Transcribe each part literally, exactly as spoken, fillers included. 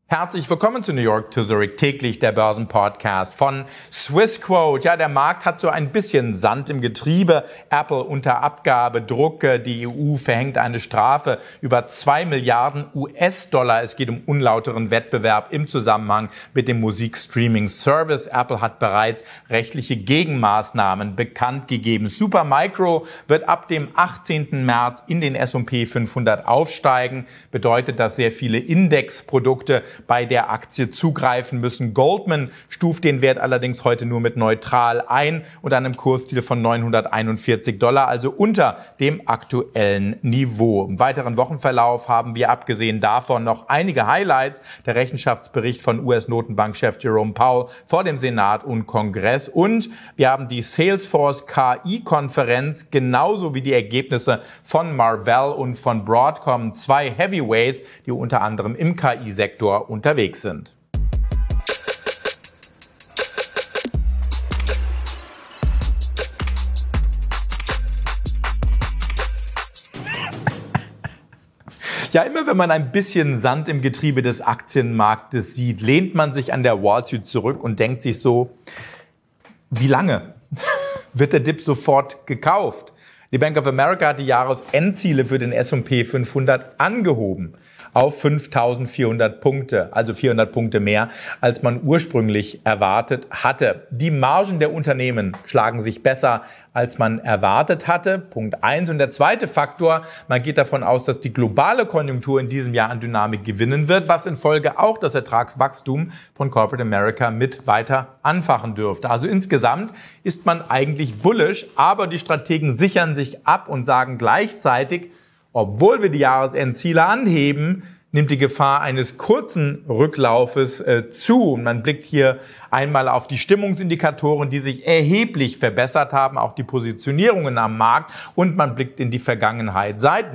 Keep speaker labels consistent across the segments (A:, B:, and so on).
A: Herzlich willkommen zu New York to Zurich, täglich der Börsenpodcast von Swissquote. Ja, der Markt hat so ein bisschen Sand im Getriebe. Apple unter Abgabedruck. Die E U verhängt eine Strafe über zwei Milliarden U S-Dollar. Es geht um unlauteren Wettbewerb im Zusammenhang mit dem Musikstreaming-Service. Apple hat bereits rechtliche Gegenmaßnahmen bekannt gegeben. Supermicro wird ab dem achtzehnten März in den S und P fünfhundert aufsteigen. Bedeutet, dass sehr viele Indexprodukte bei der Aktie zugreifen müssen. Goldman stuft den Wert allerdings heute nur mit neutral ein und einem Kursziel von neunhunderteinundvierzig Dollar, also unter dem aktuellen Niveau. Im weiteren Wochenverlauf haben wir abgesehen davon noch einige Highlights. Der Rechenschaftsbericht von U S-Notenbankchef Jerome Powell vor dem Senat und Kongress und wir haben die Salesforce K I-Konferenz genauso wie die Ergebnisse von Marvell und von Broadcom, zwei Heavyweights, die unter anderem im K I-Sektor unterwegs sind. Ja, immer wenn man ein bisschen Sand im Getriebe des Aktienmarktes sieht, lehnt man sich an der Wall Street zurück und denkt sich so, wie lange wird der Dip sofort gekauft? Die Bank of America hat die Jahresendziele für den S und P fünfhundert angehoben auf fünftausendvierhundert Punkte, also vierhundert Punkte mehr, als man ursprünglich erwartet hatte. Die Margen der Unternehmen schlagen sich besser, als man erwartet hatte. Punkt eins. Und der zweite Faktor, man geht davon aus, dass die globale Konjunktur in diesem Jahr an Dynamik gewinnen wird, was in Folge auch das Ertragswachstum von Corporate America mit weiter anfachen dürfte. Also insgesamt ist man eigentlich bullish, aber die Strategen sichern sich ab und sagen gleichzeitig, obwohl wir die Jahresendziele anheben, nimmt die Gefahr eines kurzen Rücklaufes äh, zu. Und man blickt hier einmal auf die Stimmungsindikatoren, die sich erheblich verbessert haben, auch die Positionierungen am Markt. Und man blickt in die Vergangenheit. Seit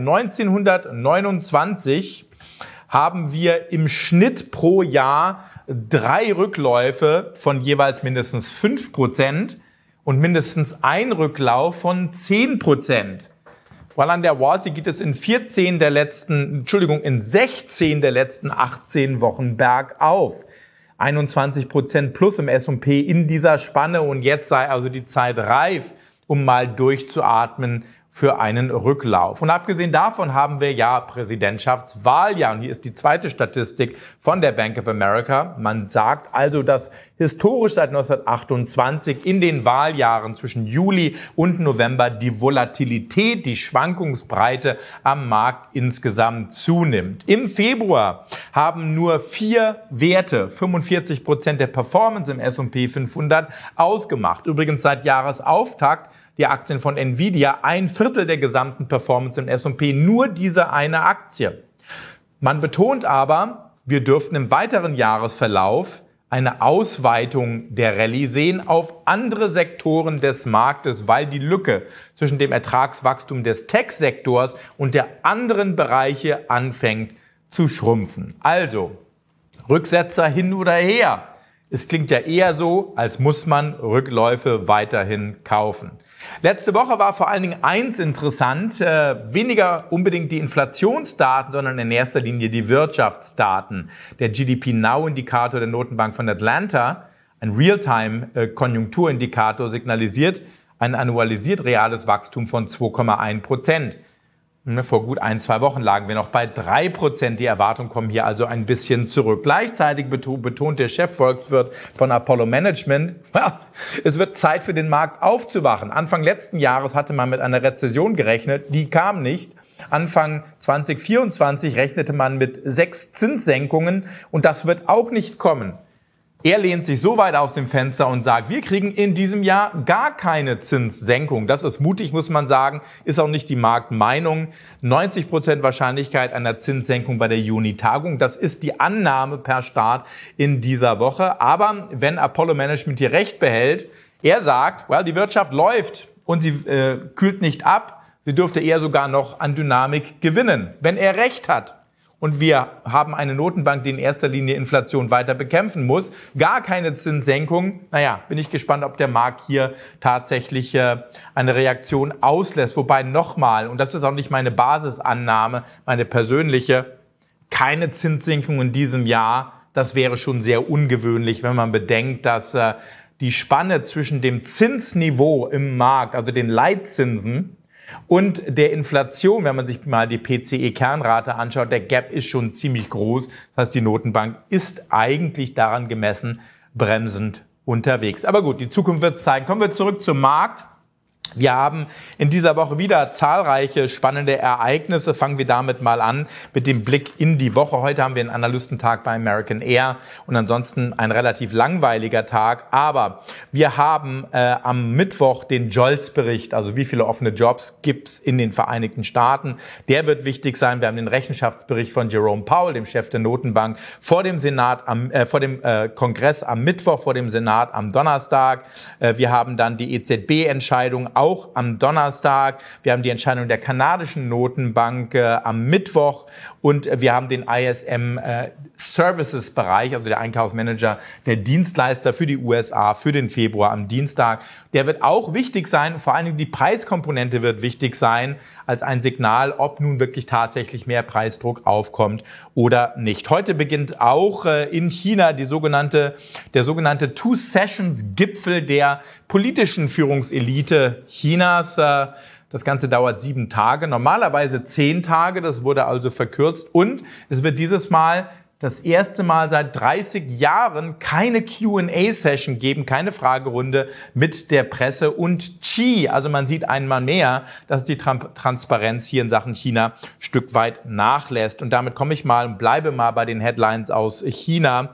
A: neunzehnhundertneunundzwanzig haben wir im Schnitt pro Jahr drei Rückläufe von jeweils mindestens fünf Prozent und mindestens ein Rücklauf von zehn Prozent. Weil an der Wall Street geht es in vierzehn der letzten, Entschuldigung, in sechzehn der letzten achtzehn Wochen bergauf. einundzwanzig Prozent plus im S und P in dieser Spanne und jetzt sei also die Zeit reif, um mal durchzuatmen für einen Rücklauf. Und abgesehen davon haben wir ja Präsidentschaftswahljahr. Und hier ist die zweite Statistik von der Bank of America. Man sagt also, dass historisch seit neunzehnhundertachtundzwanzig in den Wahljahren zwischen Juli und November die Volatilität, die Schwankungsbreite am Markt insgesamt zunimmt. Im Februar haben nur vier Werte fünfundvierzig Prozent der Performance im S und P fünfhundert ausgemacht. Übrigens seit Jahresauftakt die Aktien von Nvidia, ein Viertel der gesamten Performance im S und P, nur diese eine Aktie. Man betont aber, wir dürften im weiteren Jahresverlauf eine Ausweitung der Rallye sehen auf andere Sektoren des Marktes, weil die Lücke zwischen dem Ertragswachstum des Tech-Sektors und der anderen Bereiche anfängt zu schrumpfen. Also, Rücksetzer hin oder her. Es klingt ja eher so, als muss man Rückläufe weiterhin kaufen. Letzte Woche war vor allen Dingen eins interessant, äh, weniger unbedingt die Inflationsdaten, sondern in erster Linie die Wirtschaftsdaten. Der G D P Now-Indikator der Notenbank von Atlanta, ein Realtime-Konjunkturindikator, signalisiert ein annualisiert reales Wachstum von zwei Komma eins Prozent. Vor gut ein, zwei Wochen lagen wir noch bei drei Prozent. Die Erwartungen kommen hier also ein bisschen zurück. Gleichzeitig betont der Chefvolkswirt von Apollo Management, es wird Zeit für den Markt aufzuwachen. Anfang letzten Jahres hatte man mit einer Rezession gerechnet, die kam nicht. Anfang zwanzig vierundzwanzig rechnete man mit sechs Zinssenkungen und das wird auch nicht kommen. Er lehnt sich so weit aus dem Fenster und sagt, wir kriegen in diesem Jahr gar keine Zinssenkung. Das ist mutig, muss man sagen, ist auch nicht die Marktmeinung. neunzig Prozent Wahrscheinlichkeit einer Zinssenkung bei der Juni-Tagung. Das ist die Annahme per Start in dieser Woche. Aber wenn Apollo Management hier recht behält, er sagt, well, die Wirtschaft läuft und sie äh, kühlt nicht ab. Sie dürfte eher sogar noch an Dynamik gewinnen, wenn er recht hat. Und wir haben eine Notenbank, die in erster Linie Inflation weiter bekämpfen muss. Gar keine Zinssenkung. Naja, bin ich gespannt, ob der Markt hier tatsächlich äh, eine Reaktion auslässt. Wobei nochmal, und das ist auch nicht meine Basisannahme, meine persönliche, keine Zinssenkung in diesem Jahr Das wäre schon sehr ungewöhnlich, wenn man bedenkt, dass äh, die Spanne zwischen dem Zinsniveau im Markt, also den Leitzinsen, und der Inflation, wenn man sich mal die P C E-Kernrate anschaut, der Gap ist schon ziemlich groß. Das heißt, die Notenbank ist eigentlich daran gemessen bremsend unterwegs. Aber gut, die Zukunft wird es zeigen. Kommen wir zurück zum Markt. Wir haben in dieser Woche wieder zahlreiche spannende Ereignisse. Fangen wir damit mal an mit dem Blick in die Woche. Heute haben wir einen Analystentag bei American Air und ansonsten ein relativ langweiliger Tag. Aber wir haben äh, am Mittwoch den Jolts-Bericht, also wie viele offene Jobs gibt's in den Vereinigten Staaten. Der wird wichtig sein. Wir haben den Rechenschaftsbericht von Jerome Powell, dem Chef der Notenbank, vor dem Senat, am, äh, vor dem äh, Kongress am Mittwoch, vor dem Senat am Donnerstag. Äh, wir haben dann die E Z B-Entscheidung auch am Donnerstag. Wir haben die Entscheidung der kanadischen Notenbank äh, am Mittwoch und äh, wir haben den I S M äh, Services-Bereich, also der Einkaufsmanager der Dienstleister für die U S A für den Februar am Dienstag. Der wird auch wichtig sein, vor allen Dingen die Preiskomponente wird wichtig sein als ein Signal, ob nun wirklich tatsächlich mehr Preisdruck aufkommt oder nicht. Heute beginnt auch äh, in China die sogenannte, der sogenannte Two-Sessions-Gipfel der politischen Führungselite Chinas. Äh, Das Ganze dauert sieben Tage, normalerweise zehn Tage, das wurde also verkürzt und es wird dieses Mal das erste Mal seit dreißig Jahren keine Q and A-Session geben, keine Fragerunde mit der Presse und Xi. Also man sieht einmal mehr, dass die Transparenz hier in Sachen China ein Stück weit nachlässt. Und damit komme ich mal und bleibe mal bei den Headlines aus China.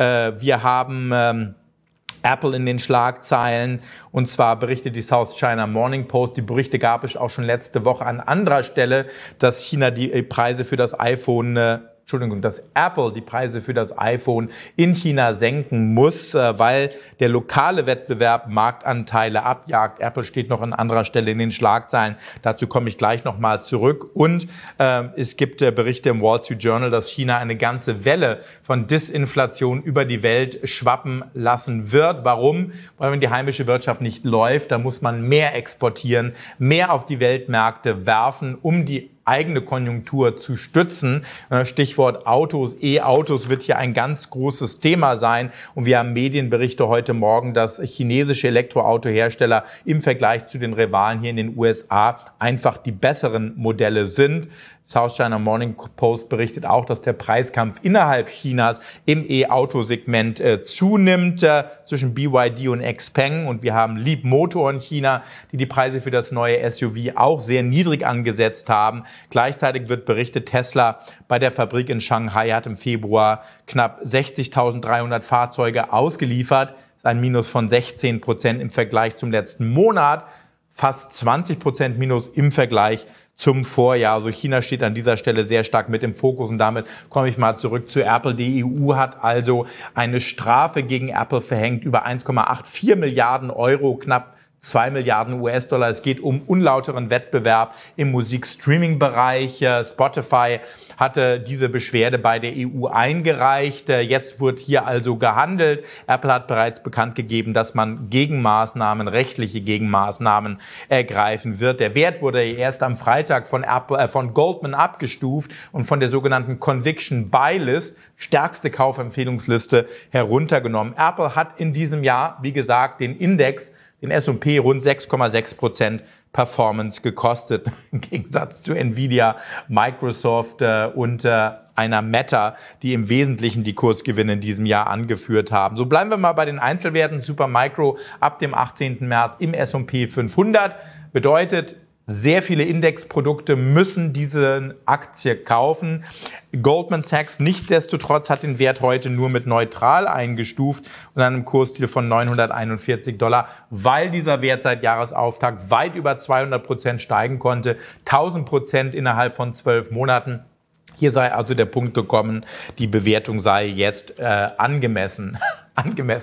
A: Wir haben Apple in den Schlagzeilen und zwar berichtet die South China Morning Post, die Berichte gab es auch schon letzte Woche an anderer Stelle, dass China die Preise für das iPhone äh, Entschuldigung, dass Apple die Preise für das iPhone in China senken muss, weil der lokale Wettbewerb Marktanteile abjagt. Apple steht noch an anderer Stelle in den Schlagzeilen. Dazu komme ich gleich nochmal zurück. Und äh, es gibt äh, Berichte im Wall Street Journal, dass China eine ganze Welle von Disinflation über die Welt schwappen lassen wird. Warum? Weil wenn die heimische Wirtschaft nicht läuft, dann muss man mehr exportieren, mehr auf die Weltmärkte werfen, um die eigene Konjunktur zu stützen. Stichwort Autos, E-Autos wird hier ein ganz großes Thema sein. Und wir haben Medienberichte heute Morgen, dass chinesische Elektroautohersteller im Vergleich zu den Rivalen hier in den U S A einfach die besseren Modelle sind. South China Morning Post berichtet auch, dass der Preiskampf innerhalb Chinas im E-Auto-Segment äh, zunimmt äh, zwischen B Y D und Xpeng. Und wir haben Leapmotor in China, die die Preise für das neue S U V auch sehr niedrig angesetzt haben. Gleichzeitig wird berichtet, Tesla bei der Fabrik in Shanghai hat im Februar knapp sechzigtausenddreihundert Fahrzeuge ausgeliefert. Das ist ein Minus von sechzehn Prozent im Vergleich zum letzten Monat. Fast zwanzig Prozent Minus im Vergleich zum Vorjahr. Also China steht an dieser Stelle sehr stark mit im Fokus und damit komme ich mal zurück zu Apple. Die E U hat also eine Strafe gegen Apple verhängt über eins Komma vierundachtzig Milliarden Euro, knapp zwei Milliarden U S-Dollar. Es geht um unlauteren Wettbewerb im Musikstreaming-Bereich. Spotify hatte diese Beschwerde bei der E U eingereicht. Jetzt wird hier also gehandelt. Apple hat bereits bekannt gegeben, dass man Gegenmaßnahmen, rechtliche Gegenmaßnahmen ergreifen wird. Der Wert wurde erst am Freitag von Apple, äh, von Goldman abgestuft und von der sogenannten Conviction Buy List, stärkste Kaufempfehlungsliste, heruntergenommen. Apple hat in diesem Jahr, wie gesagt, den Index, den S und P rund sechs Komma sechs Prozent Performance gekostet, im Gegensatz zu Nvidia, Microsoft äh, und äh, einer Meta, die im Wesentlichen die Kursgewinne in diesem Jahr angeführt haben. So bleiben wir mal bei den Einzelwerten. Supermicro ab dem achtzehnten März im S und P fünfhundert bedeutet, sehr viele Indexprodukte müssen diese Aktie kaufen. Goldman Sachs nichtsdestotrotz hat den Wert heute nur mit neutral eingestuft und einem Kursziel von neunhunderteinundvierzig Dollar, weil dieser Wert seit Jahresauftakt weit über zweihundert Prozent steigen konnte, tausend Prozent innerhalb von zwölf Monaten. Hier sei also der Punkt gekommen, die Bewertung sei jetzt äh, angemessen. angemessen.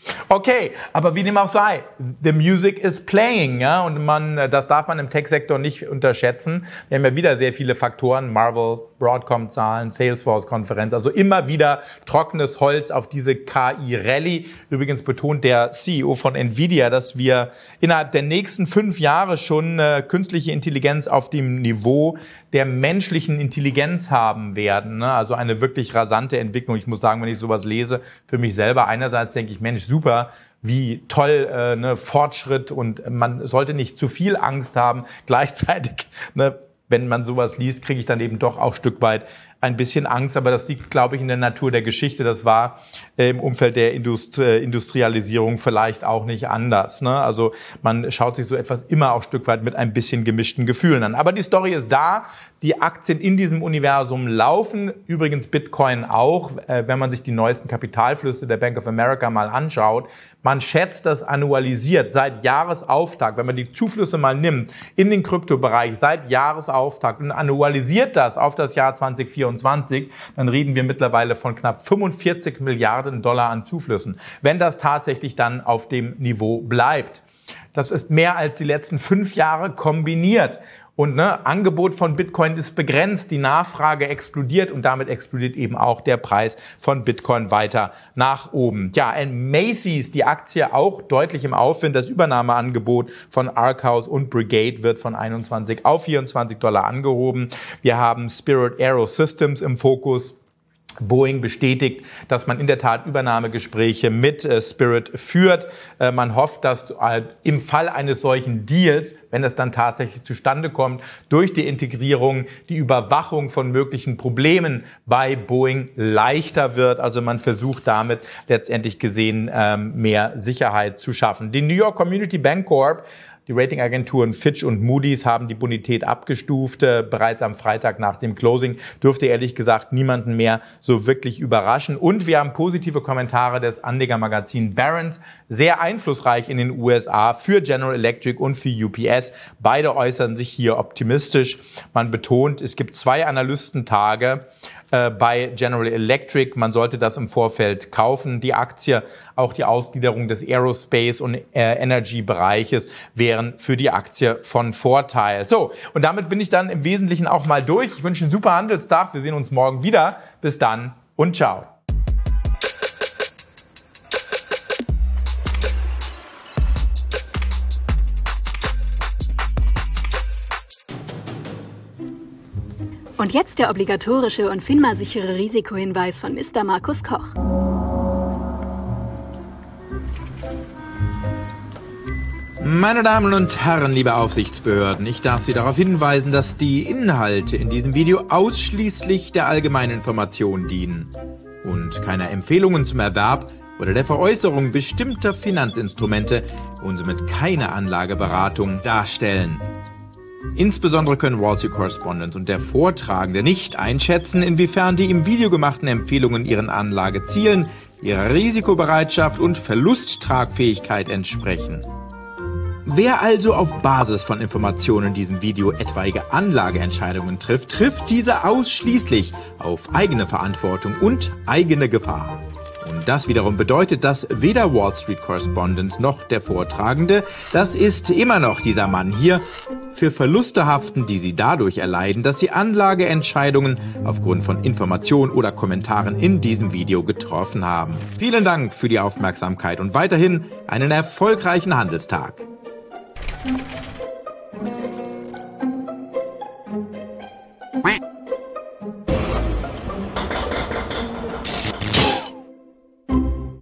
A: Okay, aber wie dem auch sei, the music is playing, ja, und man, das darf man im Tech-Sektor nicht unterschätzen. Wir haben ja wieder sehr viele Faktoren, Marvel, Broadcom-Zahlen, Salesforce-Konferenz, also immer wieder trockenes Holz auf diese K I-Rallye. Übrigens betont der C E O von Nvidia, dass wir innerhalb der nächsten fünf Jahre schon äh, künstliche Intelligenz auf dem Niveau der menschlichen Intelligenz haben werden, ne? Also eine wirklich rasante Entwicklung. Ich muss sagen, wenn ich sowas lese, für mich selber, einerseits denke ich, Mensch, super, wie toll, äh, ne, Fortschritt, und man sollte nicht zu viel Angst haben. Gleichzeitig, ne, wenn man sowas liest, kriege ich dann eben doch auch ein Stück weit ein bisschen Angst, aber das liegt, glaube ich, in der Natur der Geschichte. Das war äh, im Umfeld der Indust- äh, Industrialisierung vielleicht auch nicht anders, ne? Also man schaut sich so etwas immer auch ein Stück weit mit ein bisschen gemischten Gefühlen an. Aber die Story ist da. Die Aktien in diesem Universum laufen, übrigens Bitcoin auch, äh, wenn man sich die neuesten Kapitalflüsse der Bank of America mal anschaut. Man schätzt das annualisiert seit Jahresauftakt, wenn man die Zuflüsse mal nimmt in den Kryptobereich seit Jahresauftakt und annualisiert das auf das Jahr zwanzig vierundzwanzig, dann reden wir mittlerweile von knapp fünfundvierzig Milliarden Dollar an Zuflüssen, wenn das tatsächlich dann auf dem Niveau bleibt. Das ist mehr als die letzten fünf Jahre kombiniert. Und ne, Angebot von Bitcoin ist begrenzt, die Nachfrage explodiert und damit explodiert eben auch der Preis von Bitcoin weiter nach oben. Ja, in Macy's, die Aktie auch deutlich im Aufwind. Das Übernahmeangebot von Arkhouse und Brigade wird von einundzwanzig auf vierundzwanzig Dollar angehoben. Wir haben Spirit AeroSystems im Fokus. Boeing bestätigt, dass man in der Tat Übernahmegespräche mit äh, Spirit führt. Äh, man hofft, dass äh, im Fall eines solchen Deals, wenn es dann tatsächlich zustande kommt, durch die Integrierung die Überwachung von möglichen Problemen bei Boeing leichter wird. Also man versucht damit letztendlich gesehen ähm, mehr Sicherheit zu schaffen. Die New York Community Bank Corp, die Ratingagenturen Fitch und Moody's haben die Bonität abgestuft. Äh, bereits am Freitag nach dem Closing dürfte ehrlich gesagt niemanden mehr so wirklich überraschen. Und wir haben positive Kommentare des Anlegermagazins Barron's, sehr einflussreich in den U S A für General Electric und für U P S. Beide äußern sich hier optimistisch. Man betont, es gibt zwei Analystentage äh, bei General Electric. Man sollte das im Vorfeld kaufen. Die Aktie, auch die Ausgliederung des Aerospace- und äh, Energy-Bereiches wären für die Aktie von Vorteil. So, und damit bin ich dann im Wesentlichen auch mal durch. Ich wünsche einen super Handelstag. Wir sehen uns morgen wieder. Bis dann und ciao.
B: Und jetzt der obligatorische und FINMA-sichere Risikohinweis von Mister Markus Koch.
C: Meine Damen und Herren, liebe Aufsichtsbehörden, ich darf Sie darauf hinweisen, dass die Inhalte in diesem Video ausschließlich der allgemeinen Information dienen und keine Empfehlungen zum Erwerb oder der Veräußerung bestimmter Finanzinstrumente und somit keine Anlageberatung darstellen. Insbesondere können Wall Street Correspondent und der Vortragende nicht einschätzen, inwiefern die im Video gemachten Empfehlungen ihren Anlagezielen, ihrer Risikobereitschaft und Verlusttragfähigkeit entsprechen. Wer also auf Basis von Informationen in diesem Video etwaige Anlageentscheidungen trifft, trifft diese ausschließlich auf eigene Verantwortung und eigene Gefahr. Und das wiederum bedeutet, dass weder Wall Street Correspondent noch der Vortragende, das ist immer noch dieser Mann hier, für Verluste haften, die sie dadurch erleiden, dass sie Anlageentscheidungen aufgrund von Informationen oder Kommentaren in diesem Video getroffen haben. Vielen Dank für die Aufmerksamkeit und weiterhin einen erfolgreichen Handelstag.
B: Thank you.